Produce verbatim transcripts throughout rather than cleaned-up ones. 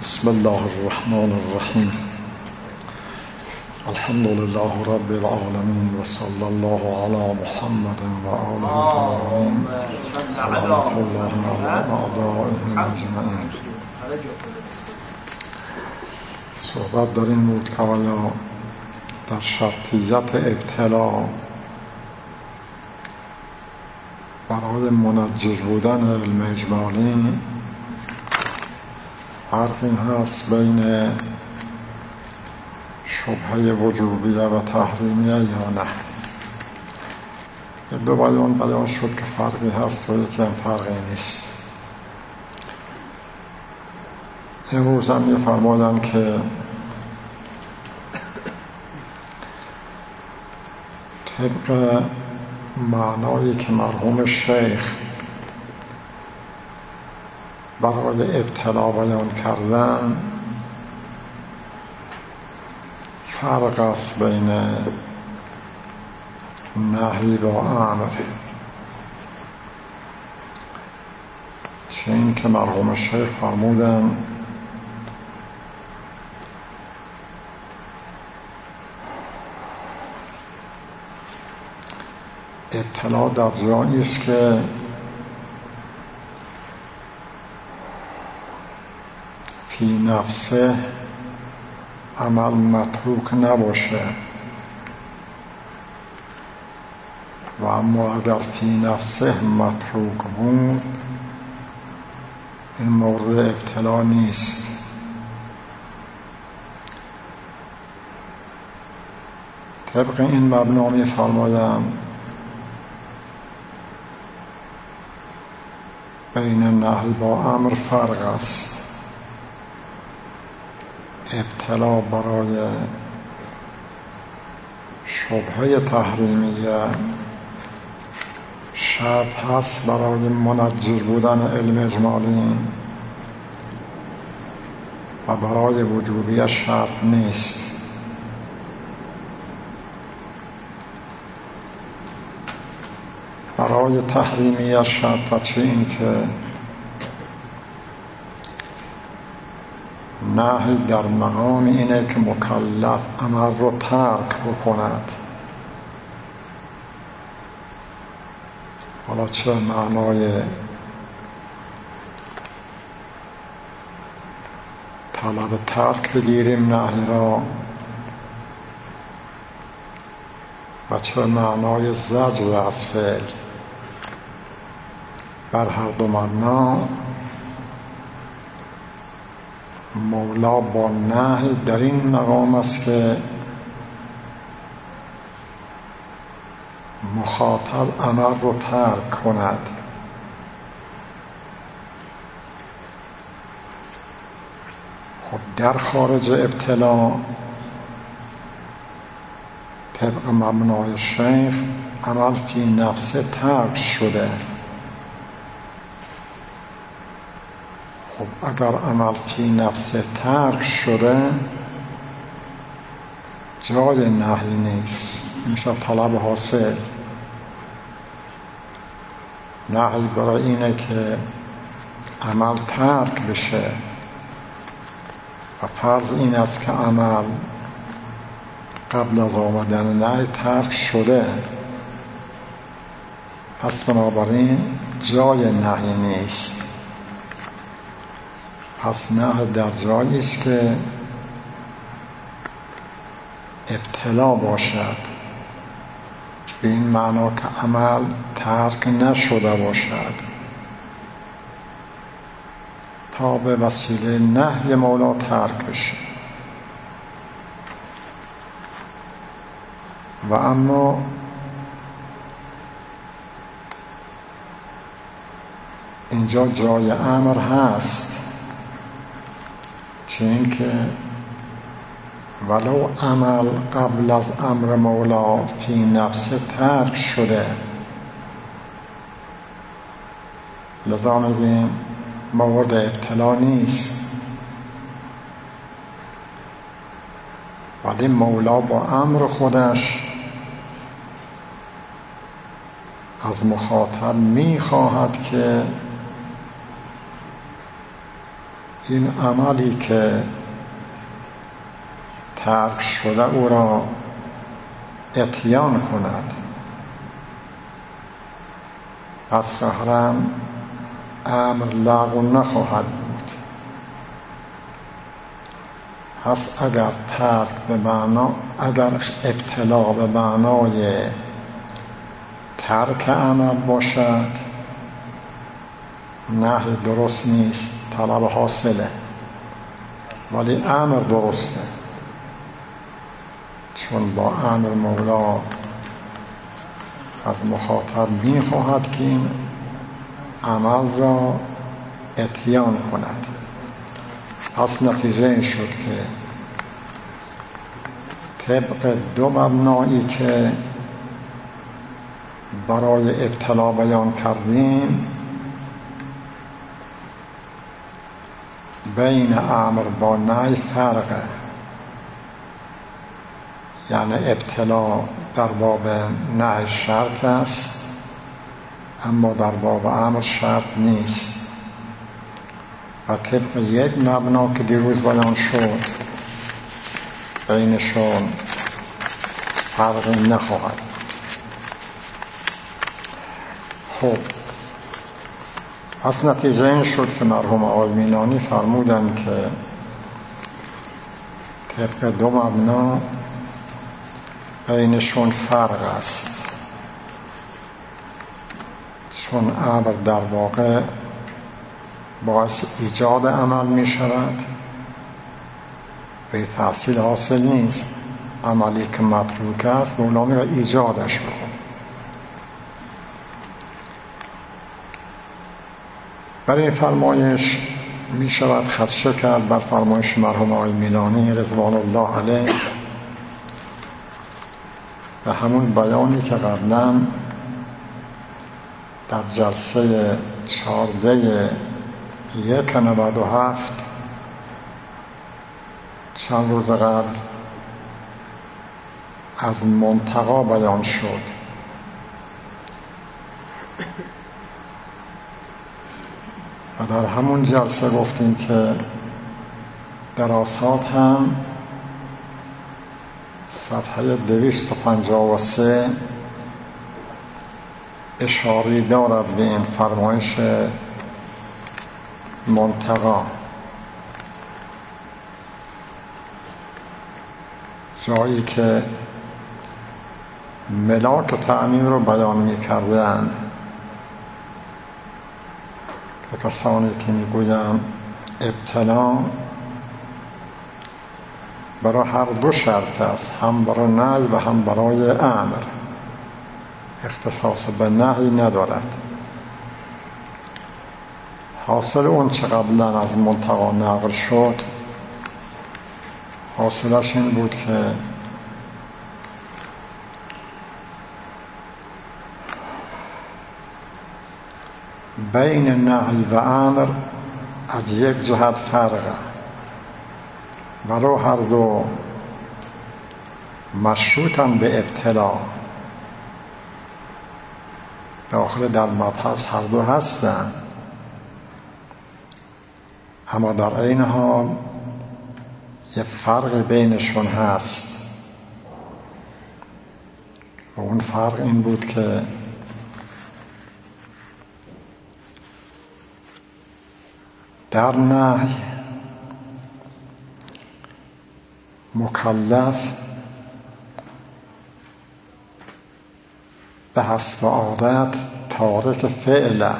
بسم الله الرحمن الرحیم. الحمد لله رب العالمین و صلی الله علی محمد و آله الطاهرین و لعنة الله علی اعدائهم اجمعین. صحبت در این بود که والا در شرطیت ابتلا برای منجز بودن علم اجمالی فرقی هست بین شبهه وجوبیه و تحریمیه یا نه. دو بیان بیان شد که فرقی هست و یکی هم فرقی نیست. امروز هم یه فرمودن که طبق معنایی که مرحوم شیخ برای ابتلا بیان کردن، فرق است بین نهی با امر. چه این که مرحوم شیخ فرمودن ابتلا در جایی است که فی نفسه عمل متروک نباشه و اما اگر فی نفسه متروک بود این مورد ابتلا نیست. طبق این مبنا می فرمایم بین نهی با امر فرق است. ابتلا برای شبهه تحریمیه شرط هست برای منجز بودن علم اجمالی و برای وجوبیه شرط نیست. برای تحریمیه شرط چه این که نهی در مقام اینه که مکلف عمل رو ترک بکند. حالا چه معنای طلب ترک بگیریم نهی را و چه معنای زجر از فعل، بر هر دو معنا مولا با نهی در این مقام است که مخاطب عمل رو ترک کند. خب در خارج ابتلا طبق مبنای شیخ عمل فی نفسه ترک شده. خب اگر عمل فی نفسه ترک شده جای نهی نیست، میشه طلب حاصل. نهی برای اینه که عمل ترک بشه و فرض این است که عمل قبل از آمدن نهی ترک شده، پس بنابراین جای نهی نیست. پس نهی در جایی است که ابتلا باشد، به این معنا که عمل ترک نشده باشد تا به وسیله نهی مولا ترک بشه. و اما اینجا جای امر هست، چه این که ولو عمل قبل از امر مولا فی نفس ترک شده، لذا میگیم مورد ابتلا نیست، ولی مولا با امر خودش از مخاطب میخواهد که این عملی که ترک شده او را اتیان کند، پس قهرا امر لغو نخواهد بود. پس اگر ترک به معنا اگر ابتلا به معنای ترک عمل باشد، نهی درست نیست، طلب حاصله، ولی امر درسته، چون با امر مولا از مخاطب میخواهد که این عمل را اتیان کند. پس نتیجه این شد که طبق دو مبنایی که برای ابتلا بیان کردیم، بین امر با نهی فرقه. یعنی ابتلا در باب نهی شرط است، اما در باب امر شرط نیست. و طبق یک مبنا که دیروز بیان شد، بینشون فرقی نخواهد. خب پس نتیجه این شد که مرحوم آقای میلانی فرمودن که طبق دو مبنا بینشون فرق است، چون امر در واقع باعث ایجاد عمل می شود، به تحصیل حاصل نیست. عملی که متروک است مولا را ایجادش بکن. برای این فرمایش می شود خدشه کرد بر فرمایش مرحوم آقای میلانی رضوان الله علیه و همون بیانی که قبلا در جلسه چهارده یک نود و هفت چند روز قبل از منتقا بیان شد. و در همون جلسه گفتیم که دراسات هم صفحه دویست و پنجاه و سه اشاره دارد به این فرمایش منتقا، جایی که ملاک تأمین رو بیان می کردن که کسانی که می گویم ابتلا برای هر دو شرط است، هم برای نهی و هم برای امر، اختصاص به نهی ندارد. حاصل اون چه قبلا از منتقا نقل شد، حاصلش این بود که بین نهی و امر از یک جهت فرقه و رو هر دو مشروطن به ابتلا، داخل در مبحث هر دو هستن، اما در این حال یه فرق بینشون هست و اون فرق این بود که در نهی مکلف به حسب عادت تارک فعله،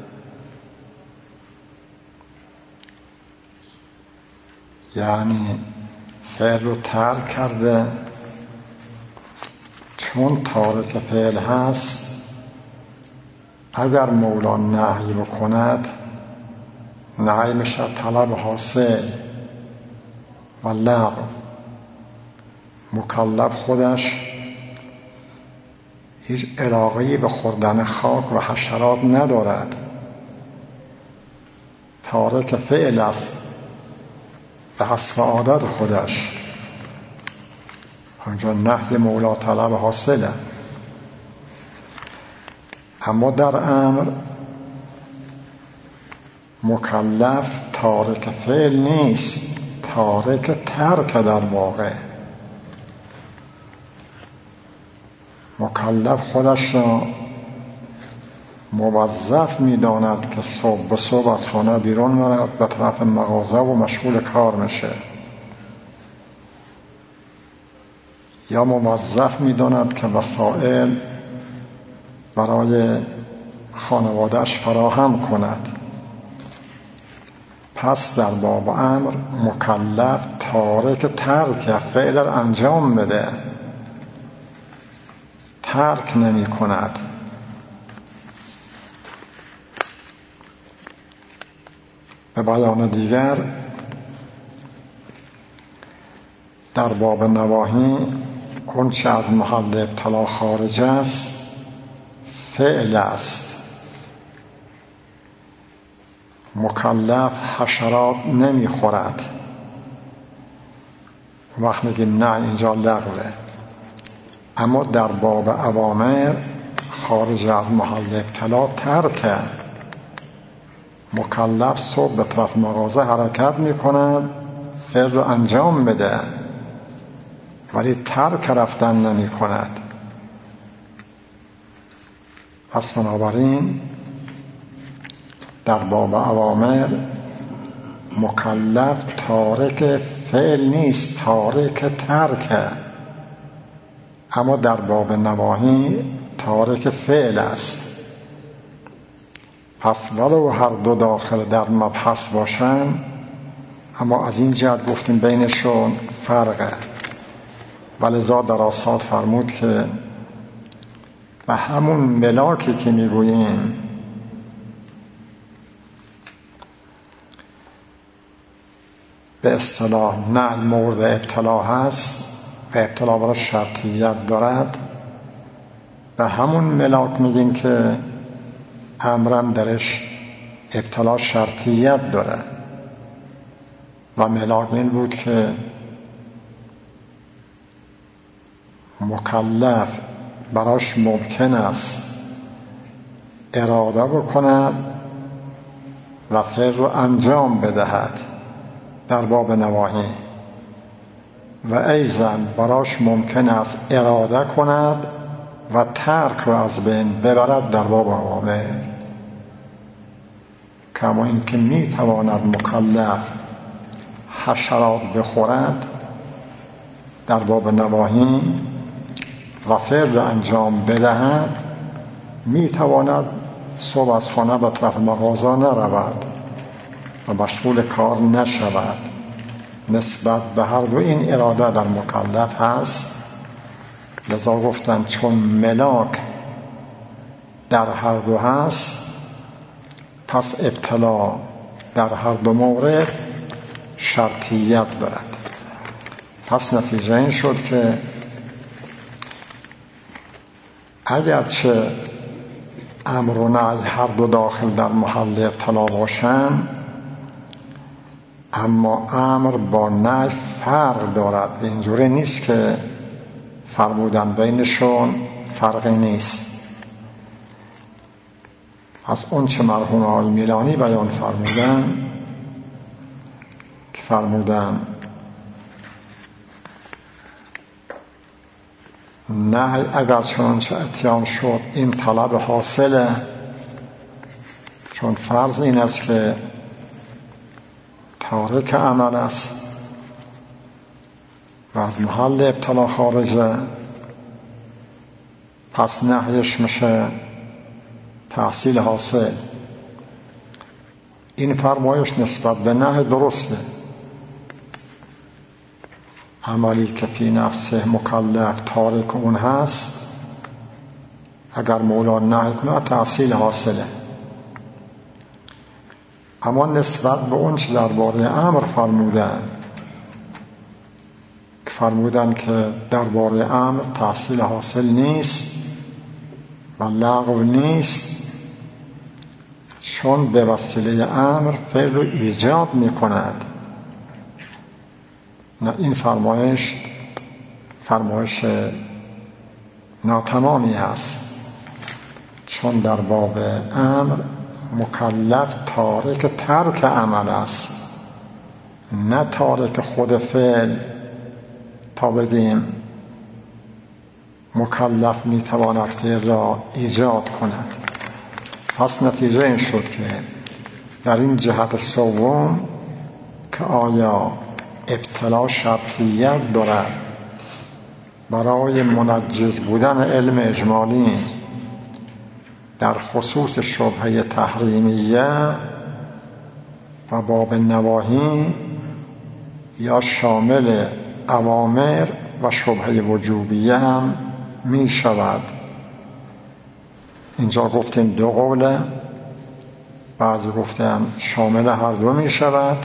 یعنی فعل رو ترک کرده، چون تارک فعل هست اگر مولا نهی بکند نهی میشه طلب حاصل و لغو. مکلف خودش هیچ علاقه‌ای به خوردن خاک و حشرات ندارد، تارک فعل است به حسب عادت خودش، همچون نهی مولا طلب حاصله. اما در امر مکلف تارک فعل نیست، تارک ترک در واقع. مکلف خودش را موظف می داند که صبح به صبح از خانه بیرون برد، به طرف مغازه و مشغول کار میشه، یا موظف می داند که وسایل برای خانوادهش فراهم کند. پس در باب امر مکلف تارک ترک فعل را انجام بده، ترک نمی کند. به بیان دیگر در باب نواهی اون چه از محل ابتلا خارج است فعل است. مکلف حشرات نمی خورد. وقت میگیم نه اینجا لغوه. اما در باب اوامر خارج از محل ابتلا ترکه. مکلف صبح به طرف مغازه حرکت میکند، فعل رو انجام بده، ولی ترک رفتن نمی کند. پس بنابراین در باب اوامر مکلف تارک فعل نیست، تارک ترک. اما در باب نواهی تارک فعل است. پس ولو هر دو داخل در مبحث باشن، اما از این جهت گفتیم بینشون فرقه. ولذا در آساد فرمود که به همون ملاکی که میگوییم به اصطلاح نه مورد ابتلا هست و ابتلا برای شرطیت دارد، به همون ملاک میگیم که امرم درش ابتلا شرطیت داره. و ملاک این بود که مکلف براش ممکن است اراده بکند و فعل رو انجام بدهد در باب نواهی، و ایضا براش ممکن است اراده کند و ترک رو از بین ببرد در باب اوامر. کما اینکه می تواند مکلف حشرات بخورد در باب نواهی و فعل رو انجام بدهد، می تواند صبح از خانه به طرف مغازه نرود و مشغول کار نشود. نسبت به هر دو این اراده در مکلف هست. لذا گفتن چون ملاک در هر دو هست، پس ابتلا در هر دو مورد شرطیت دارد. پس نتیجه این شد که اگرچه امر و نهی هر دو داخل در محل ابتلا باشند، اما امر با نهی فرق دارد. اینجوری نیست که فرمودن بینشون فرقی نیست. از اون چه مرحوم آقای میلانی بیان فرمودن که فرمودن نهی اگر چنانچه اتیان شد این طلب حاصله، چون فرض این است که تارک عمل است و از محل ابتلا خارجه، پس نهیش میشه تحصیل حاصل. این فرمایش نسبت به نهی درسته. عملی که فی نفسه مکلف تارک اون هست، اگر مولا نهی کنه تحصیل حاصله. اما نسبت به اون چه درباره امر فرمودن که فرمودن که درباره امر تحصیل حاصل نیست و لغو نیست، چون به وسیله امر فعل رو ایجاد می کند. نه، این فرمایش فرمایش ناتمامی هست، چون در باب امر مکلف تارک ترک عمل است، نه تارک خود فعل، تا بگیم مکلف میتواند فعل را ایجاد کند. پس نتیجه این شد که در این جهت سوم که آیا ابتلا شرطیت دارد برای منجز بودن علم اجمالی در خصوص شبهه تحریمیه و باب نواهی، یا شامل اوامر و شبهه وجوبیه هم می شود. اینجا گفتیم دو قوله، بعضی گفتیم شامل هر دو می شود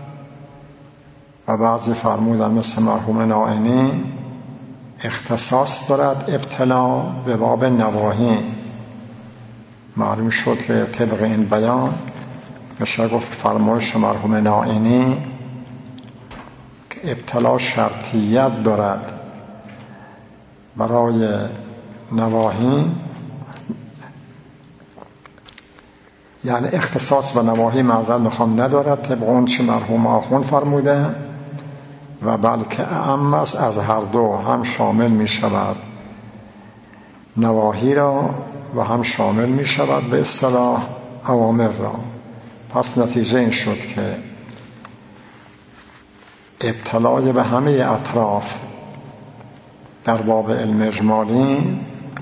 و بعضی فرمودن مثل مرحوم نائینی اختصاص دارد ابتلا به باب نواهی. معلوم شد که طبق این بیان میشه گفت فرمایش مرحوم نائینی که ابتلا شرطیت دارد برای نواهی، یعنی اختصاص و نواهی معذرت میخوام ندارد طبق اون چه مرحوم آخون فرموده، و بلکه اعم است از هر دو، هم شامل می شود نواهی را و هم شامل می شود به اصطلاح اوامر را. پس نتیجه این شد که ابتلای به همه اطراف در باب علم اجمالی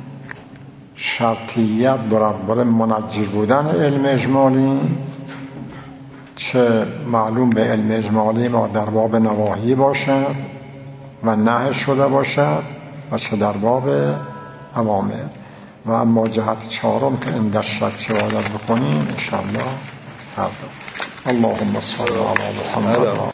شرطیت دارد برای منجز بودن علم اجمالی، چه معلوم به علم اجمالی ما در باب نواهی باشد و نهی شده باشد و چه در باب اوامر. و اما جهت چهارم که این در شک چه باید بکنیم انشاءالله فردا. اللهم صل علی محمد.